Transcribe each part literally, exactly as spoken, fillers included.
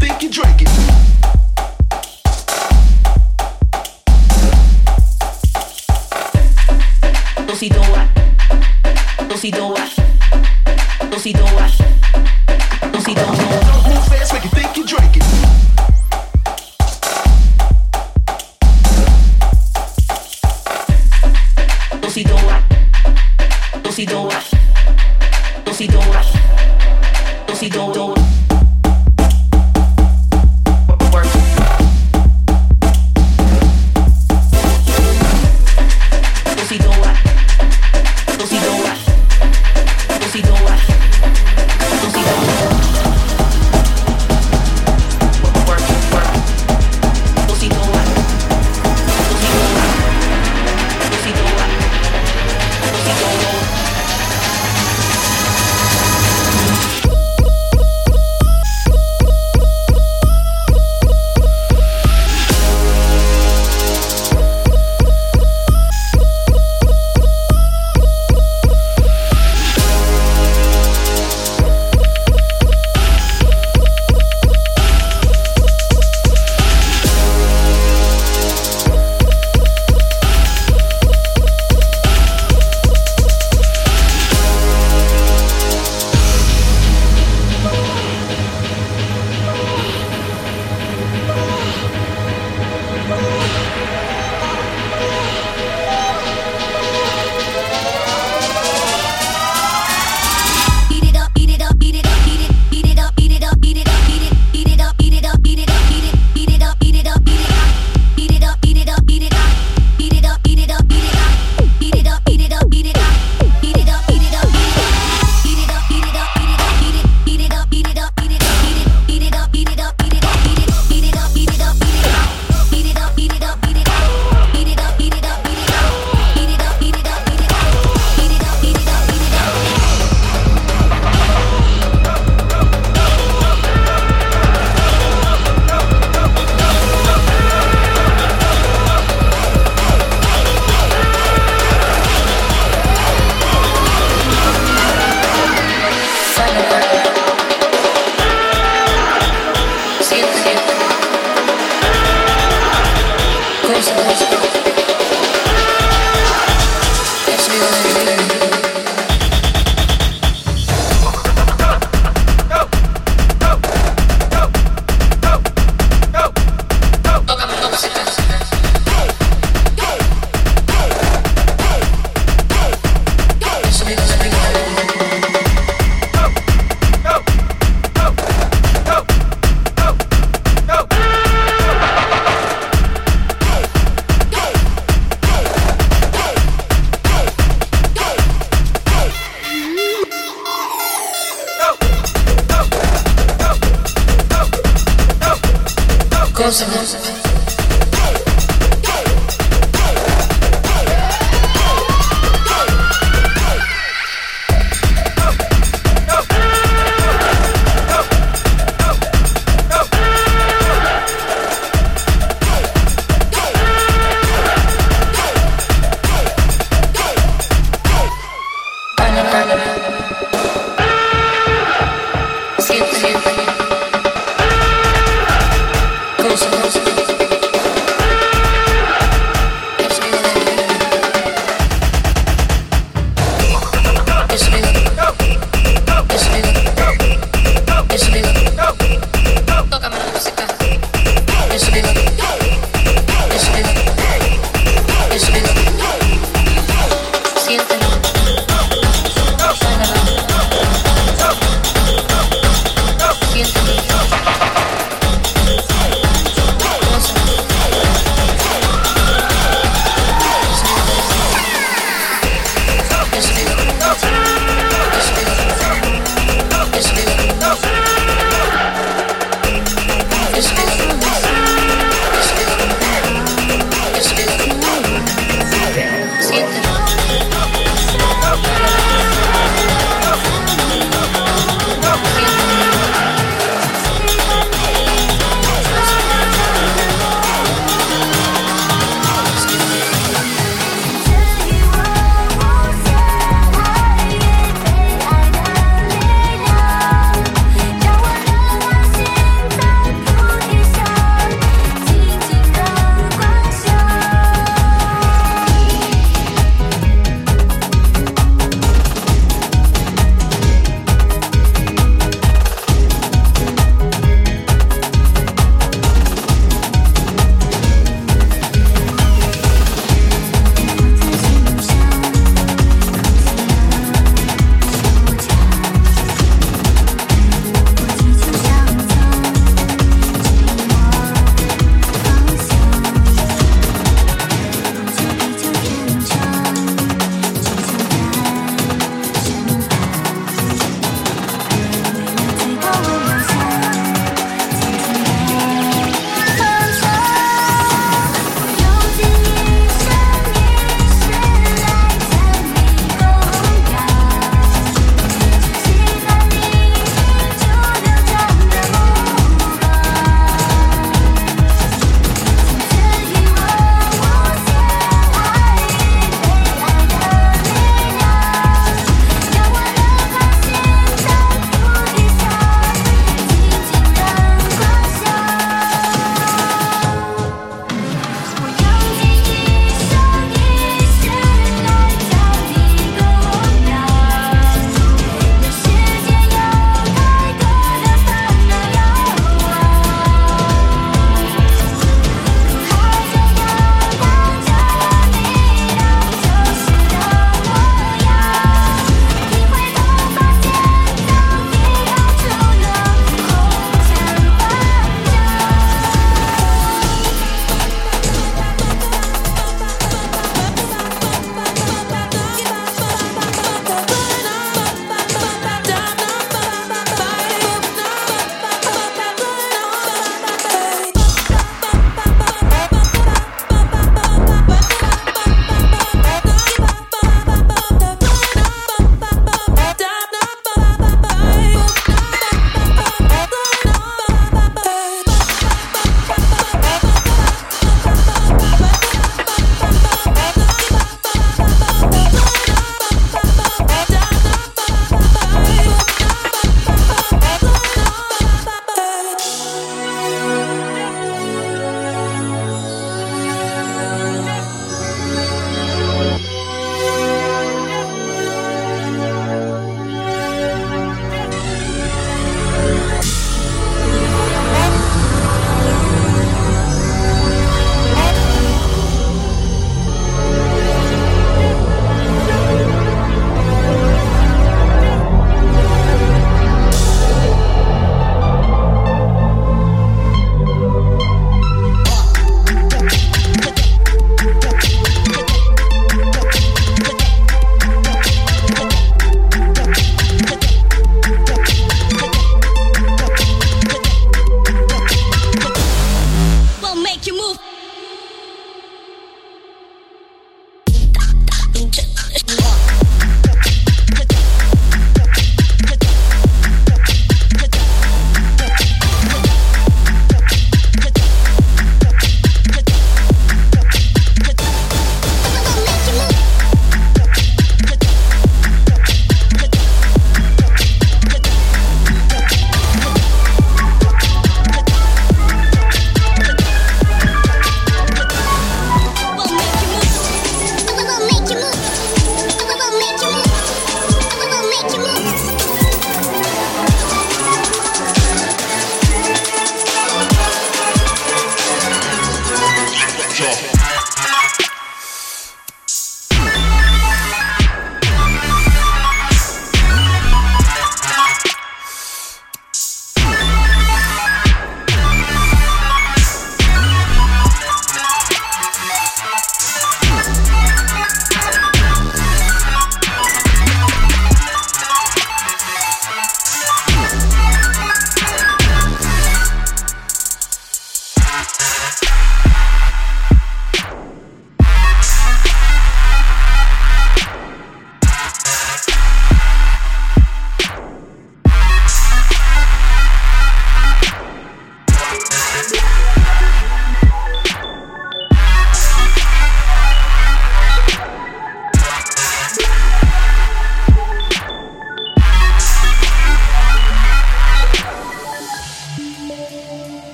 think you're drinking. Dosi doa, dosi doa, dosi doa, dosi doa. Don't move fast, make you think you're drinking. Dosi doa, dosi doa, dosi doa, dosi doa.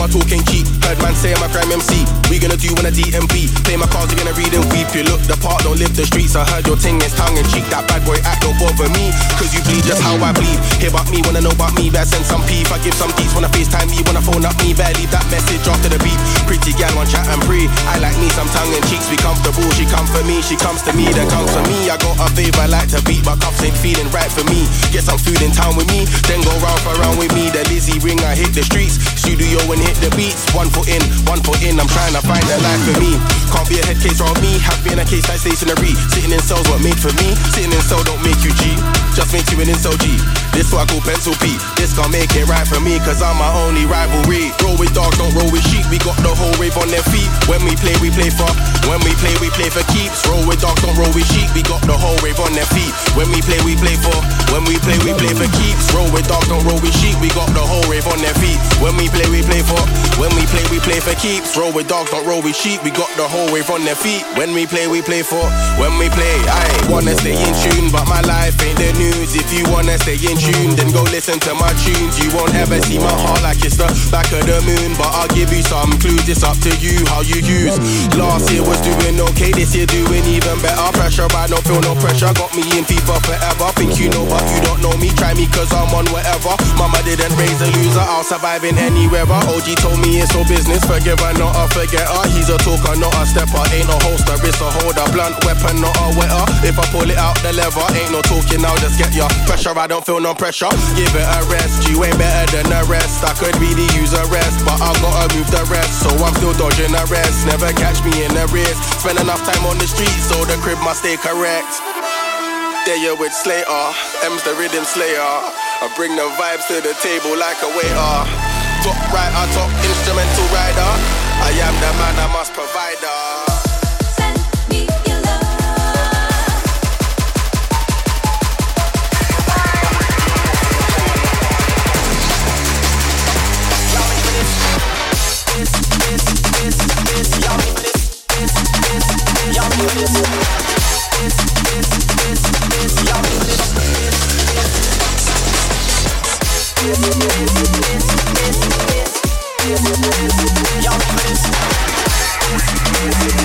start talking cheap. Heard man say I'm a crime M C. We gonna do when a D M V. Play my cards, you gonna read and weep. You look the part, don't live the streets. I heard your ting is tongue in cheek. That bad boy act don't bother me, cause you bleed just how I bleed. Hear about me, wanna know about me. Better send some peep. I give some deets, wanna FaceTime me, wanna phone up me. Better leave that message after the beep. Pretty gal on chat and pray. I like me some tongue in cheeks. Be comfortable, she come for me. She comes to me, then comes for me. I got a favour, like to beat, but cuffs ain't feeling right for me. Get some food in town with me, then go round for round with me. The Lizzie ring, I hit the streets. Studio and hit the beats. One foot in, one foot in. I'm trying to find a life for me. Can't be a head case around me. Have been a case like stationary. Sitting in cells, what made for me? Sitting in cell don't make you G. Just makes you an incel G. This what I call pencil P. This can't make it right for me, cause I'm my only rivalry. Roll with dogs, don't roll with sheep. We got the whole wave on their feet. When we play, we play for. When we play, we play for keeps. Roll with dogs, don't roll with sheep. We got the whole wave on their feet. When we play, we play for. When we play, we play for keeps. Roll with dogs, don't roll with sheep. We got the whole wave on their feet. When we play, we play for. When we play, we play for keeps. Roll with dogs, don't roll with sheep. We got the whole wave on their feet. When we play, we play for. When we play, I wanna stay in tune, but my life ain't the news. If you wanna stay in tune, then go listen to my tunes. You won't ever see my heart like it's the back of the moon, but I'll give you some clues. It's up to you how you use. Last year was doing okay, this year doing even better. Pressure, I don't feel no pressure. Got me in FIFA forever. Think you know, but you don't know me. Try me cause I'm on whatever. Mama didn't raise a loser, I'll survive in any weather. O G told me it's all business. Forgive her, not a forgetter. He's a talker, not a stepper. Ain't no holster, it's a holder. Blunt weapon, not a wetter. If I pull it out the lever, ain't no talking, I'll just get ya. Pressure, I don't feel no pressure. Give it a rest, you ain't better than the rest. I could really use a rest, but I gotta move the rest. So I'm still dodging the rest. Never catch me in the race. Spend enough time on the street, so the crib must stay correct. There you with Slater, M's the rhythm slayer. I bring the vibes to the table like a waiter. Top writer, top instrumental rider. I am the man, I must provide her. Y'all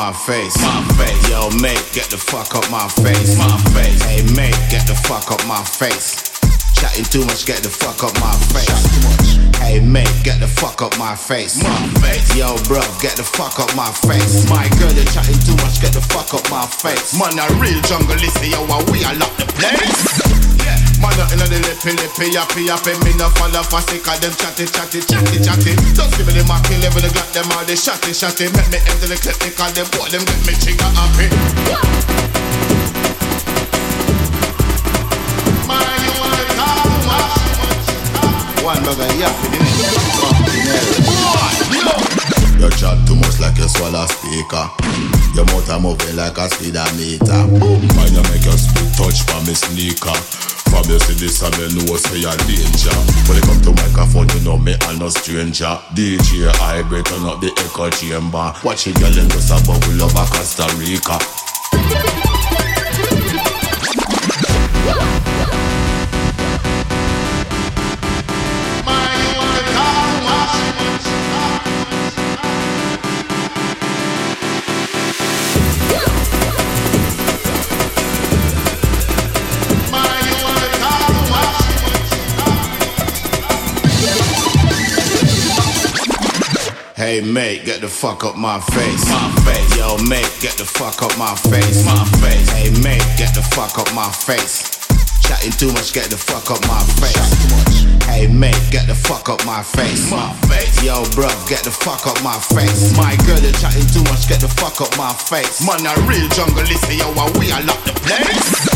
my face. My face. Yo, mate, get the fuck up my face. My face. Hey, mate, get the fuck up my face. Chatting too much, get the fuck up my face. Hey, mate, get the fuck up my face. My face. Yo, bro, get the fuck up my face. My girl, you're chatting too much, get the fuck up my face. Man, a real jungle is yo, we all up the place. Man, nothing on the lippy, lippy, yappy, yappy. Me no follow for sick of them chatty, chatty, chatty, chatty. Don't give me the marking level, the got them all, they shotty, shotty. Make me empty the clip, they call them, boy, them get me trigger happy. Man, you want to talk too much? One bugger yappy, the next fucking you chat too much like you swallow speaker. Your mouth a moving like a speedometer. Mind you make your spit touch for me sneaker. From you see this and you know say you're danger. When it come to microphone you know me I'm no stranger. D J hybrid turn up the echo chamber. Watch it girl and just a bubble over Costa Rica. Hey mate, get the fuck up my face. My face. Yo mate, get the fuck up my face. My face. Hey mate, get the fuck up my face. Chatting too much, get the fuck up my face. Hey mate, get the fuck up my face. My face. Yo bro, get the fuck up my face. My girl, you're chatting too much, get the fuck up my face. Man, a real jungle is yo, we all up the place.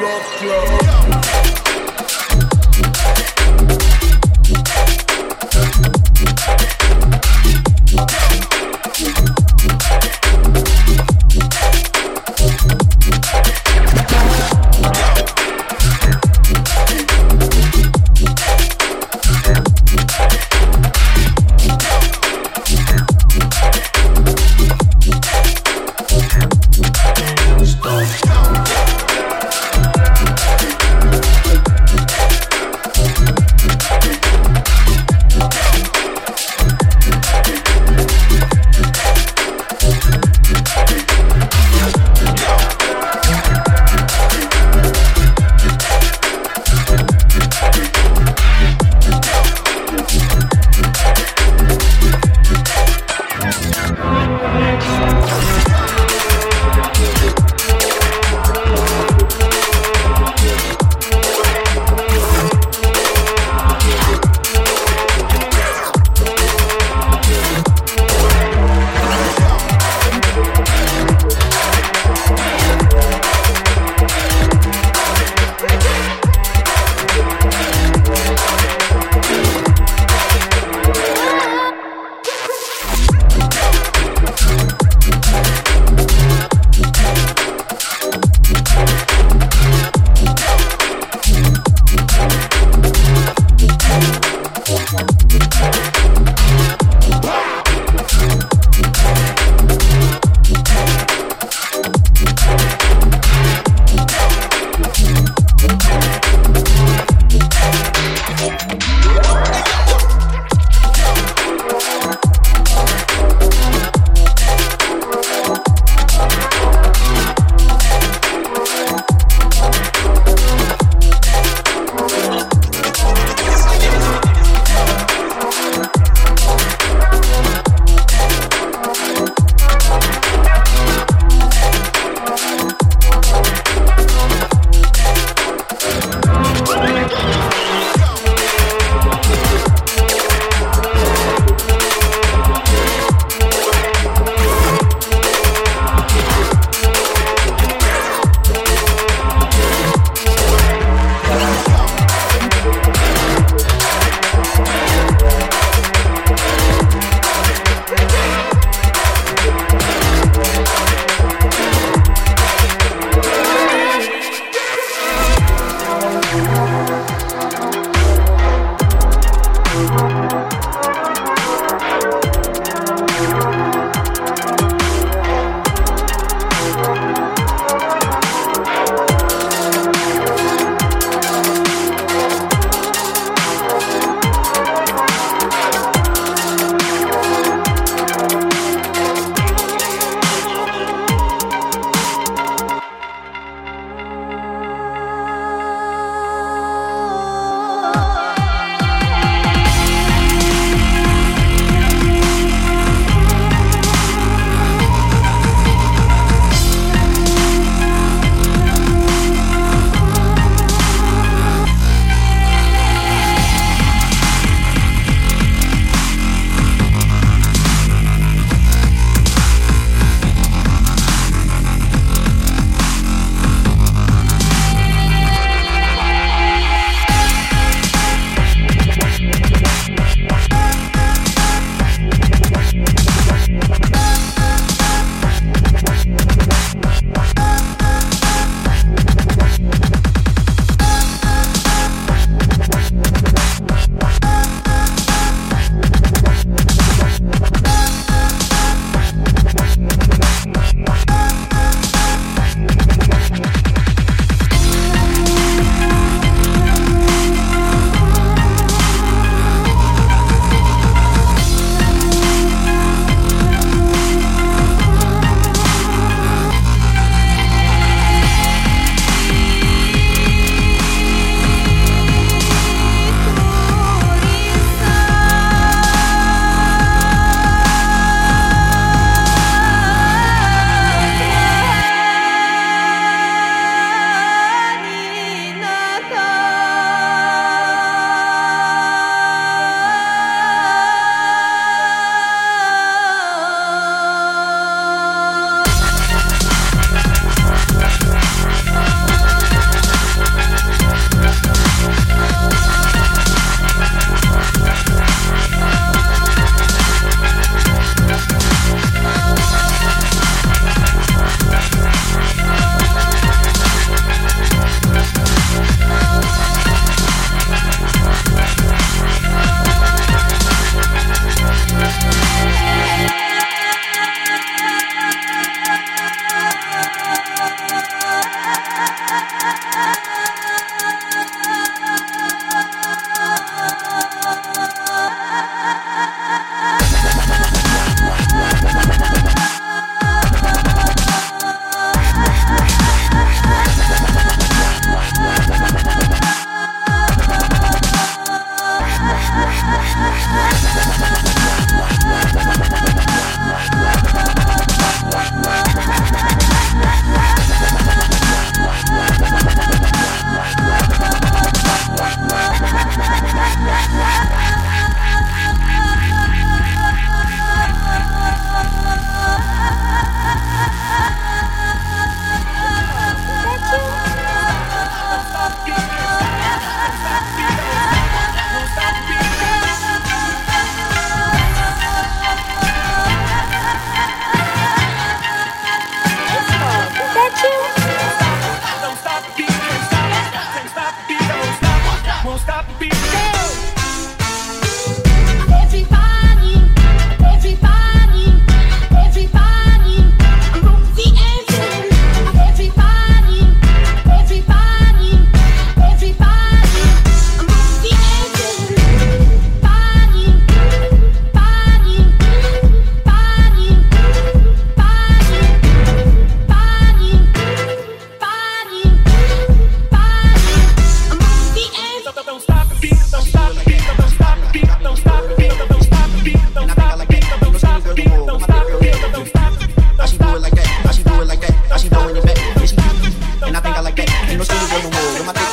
blood clot. Stop.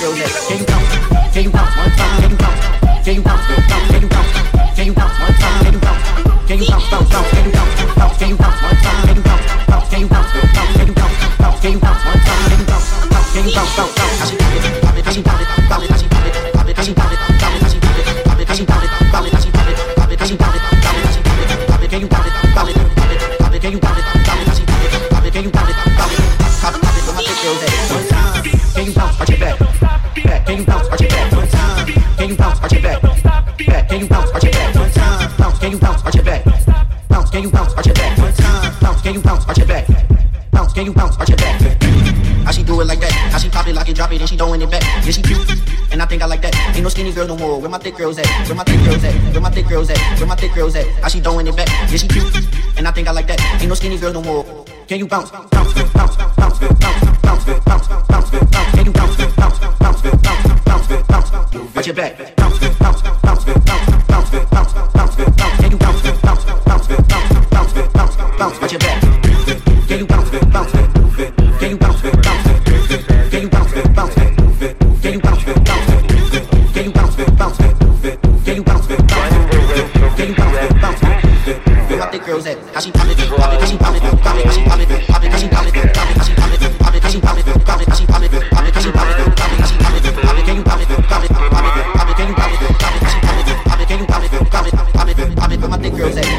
girls at? Can you bounce? Can you bounce one time? Can you bounce? Can you bounce? Can you bounce? Can you bounce one time? Can you bounce? Can you bounce? Bounce, bounce? Can you bounce? Bounce? Can you bounce one time? Can you bounce? Bounce? Can you bounce? Bounce? Can you bounce? Bounce? Can you bounce one time? Can you bounce? Bounce? Can you bounce? Bounce, bounce? How she pop it? Pop it? How she pop it? Pop it? How she pop it? Pop it? How she pop it? Pop it? How she pop it? Pop it? How she pop it? Pop it? How she pop it? Pop it? How she pop it? Pop it? How she pop it? Pop it? Can you pop it? Pop it? Pop it? Pop it? Can you pop it? Pop it? How she pop it? Pop it? Can you pop it? Pop it? Pop it? Pop it? Where my thick girls at? One time. Can you bounce? Arch your back. Back. Can you bounce? Arch your back. One time. Can you bounce? Arch your back. Back. Can you bounce? Arch your back. One time. Bounce. Can you bounce? Arch your back. Bounce. Can you bounce? Arch your back. One time. Bounce. Can you bounce? Arch your back. Bounce. Can you bounce? Arch your back. How she do it like that? How she pop it, lock it, drop it, and she throwing it back? Yeah, she cute, and I think I like that. Ain't no skinny girls no more. Where my thick girls at? Where my thick girls at? Where my thick girls at? Where my thick girls at? How she throwing it back? Yeah, she cute, and I think I like that. Ain't no skinny girls no more. Can you bounce? Bounce, bounce, bounce, bounce, bounce, bounce, bounce, bounce, bounce? Can you bounce? Bounce, bounce, bounce, bounce, bounce. Watch your back. Bounce, bounce, bounce, bounce, bounce, bounce, bounce, bounce. Can you bounce? Bounce, bounce, bounce, bounce, bounce, bounce. Watch your back. Can you bounce? Bounce. Can you bounce? Bounce. Can you bounce? Bounce. Can you bounce? Bounce. Can you bounce? Bounce. Can you bounce? Bounce. Can you bounce? Bounce. Where my thick girls at? How she pop it? Pop it? How she pop it? Pop it? How she pop it? Pop it? How she pop it? Pop it? How she pop it? Pop it? How she pop it? Pop it? How she pop it? Pop it? How she pop it? Pop it? How she pop it? Pop it? Can you pop it? Pop it? Pop it? Pop it? Can you pop it? Pop it? How she pop it? Pop it? Can you pop it? Pop it? Pop it? Pop it? Where my thick girls at?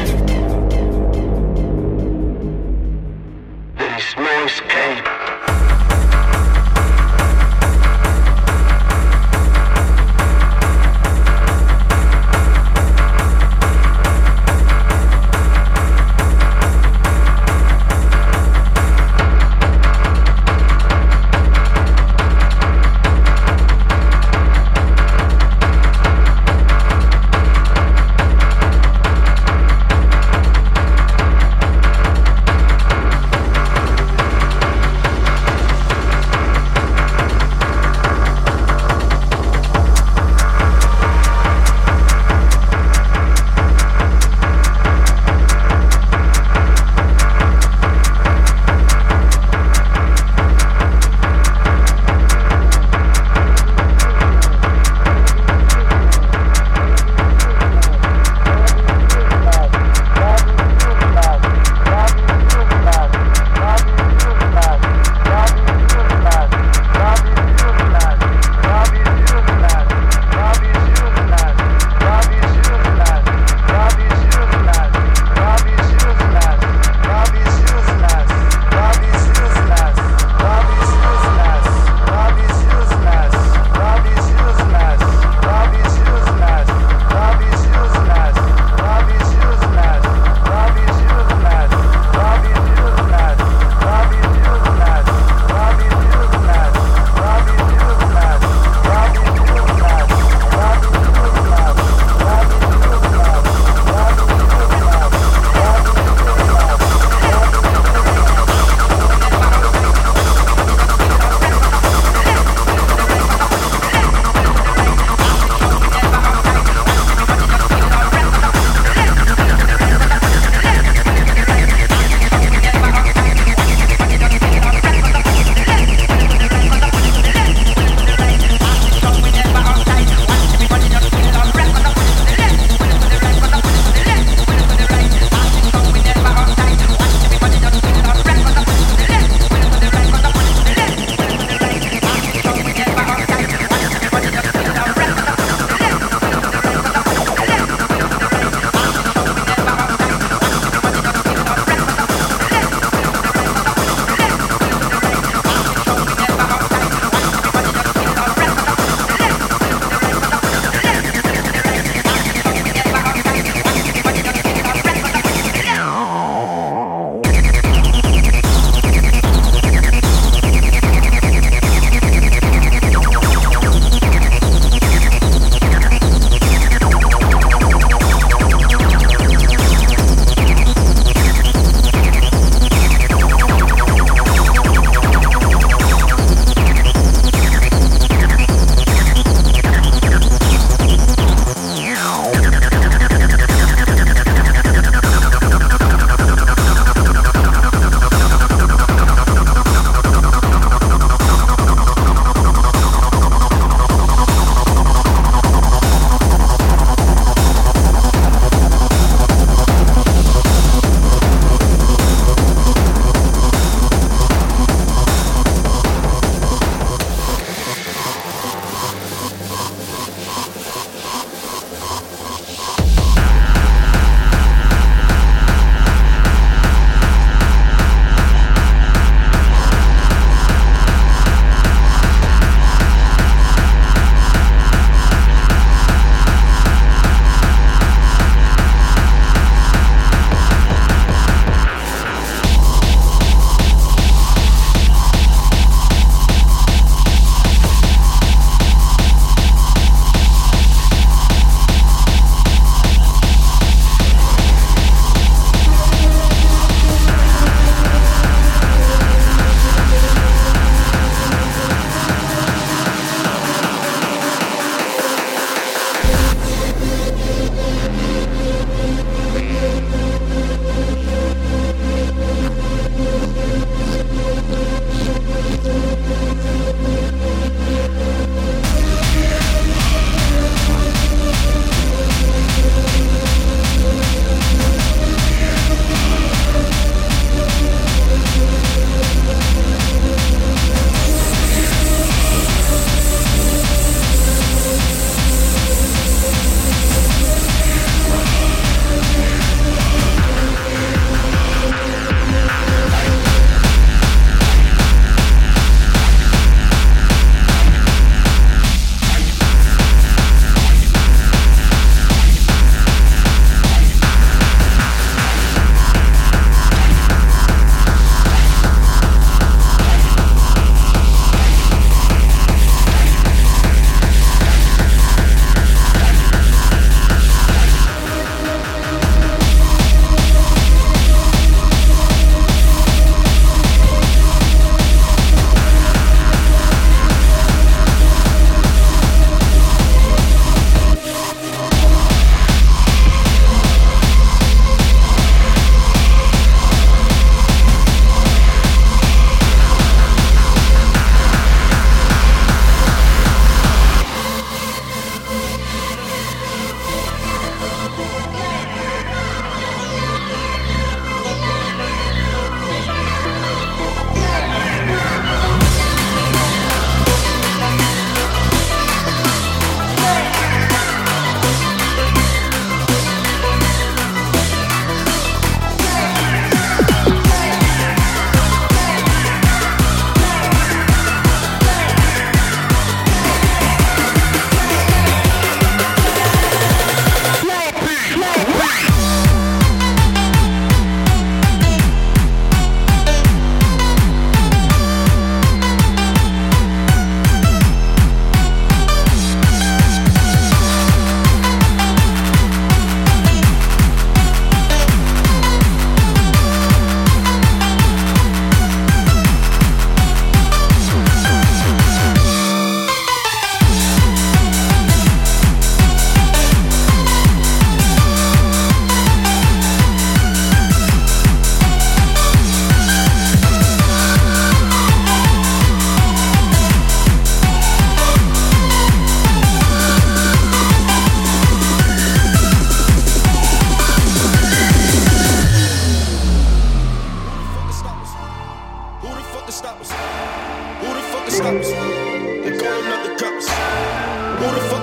There's no escape.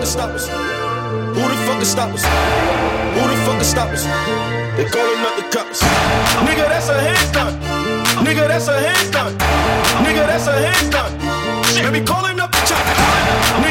can stop us? Who the fuck can stop us? Who the fuck can stop us? They calling up the cops. Nigga, that's a handstand. Nigga, that's a handstand. Nigga, that's a handstand. They be calling up the chopper.